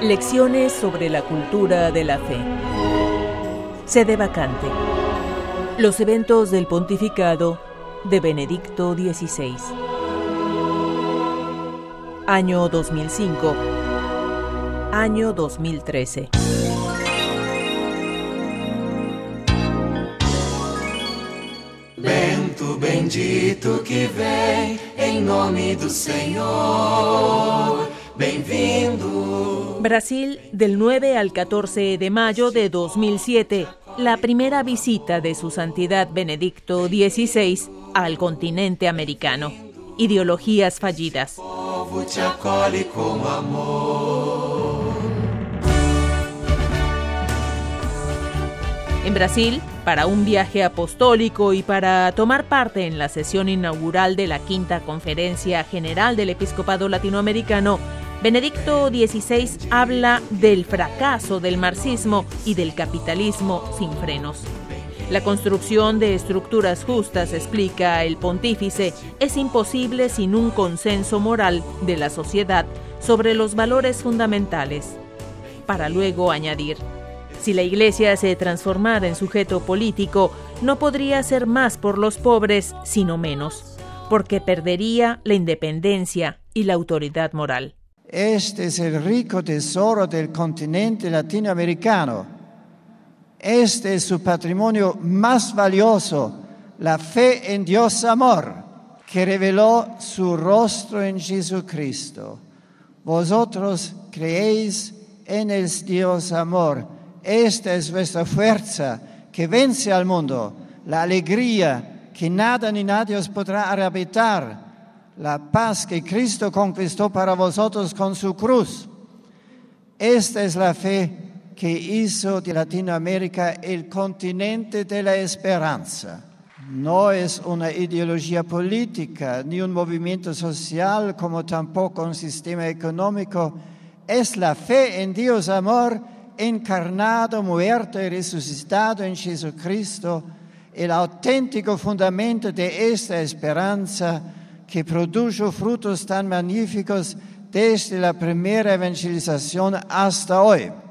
Lecciones sobre la cultura de la fe. Sede vacante. Los eventos del pontificado de Benedicto XVI. Año 2005. Año 2013. Vento bendito que vem em nome do Senhor. Bem-vindo. Brasil, del 9 al 14 de mayo de 2007, la primera visita de su santidad Benedicto XVI al continente americano. Ideologías fallidas. O povo te acolhe com amor. En Brasil, para un viaje apostólico y para tomar parte en la sesión inaugural de la Quinta Conferencia General del Episcopado Latinoamericano, Benedicto XVI habla del fracaso del marxismo y del capitalismo sin frenos. La construcción de estructuras justas, explica el pontífice, es imposible sin un consenso moral de la sociedad sobre los valores fundamentales. Para luego añadir: si la Iglesia se transformara en sujeto político, no podría hacer más por los pobres, sino menos, porque perdería la independencia y la autoridad moral. Este es el rico tesoro del continente latinoamericano. Este es su patrimonio más valioso, la fe en Dios amor, que reveló su rostro en Jesucristo. Vosotros creéis en el Dios amor. Esta es vuestra fuerza que vence al mundo, la alegría que nada ni nadie os podrá arrebatar, la paz que Cristo conquistó para vosotros con su cruz. Esta es la fe que hizo de Latinoamérica el continente de la esperanza. No es una ideología política, ni un movimiento social, como tampoco un sistema económico. Es la fe en Dios amor, encarnado, muerto y resucitado en Jesucristo, el auténtico fundamento de esta esperanza que produjo frutos tan magníficos desde la primera evangelización hasta hoy.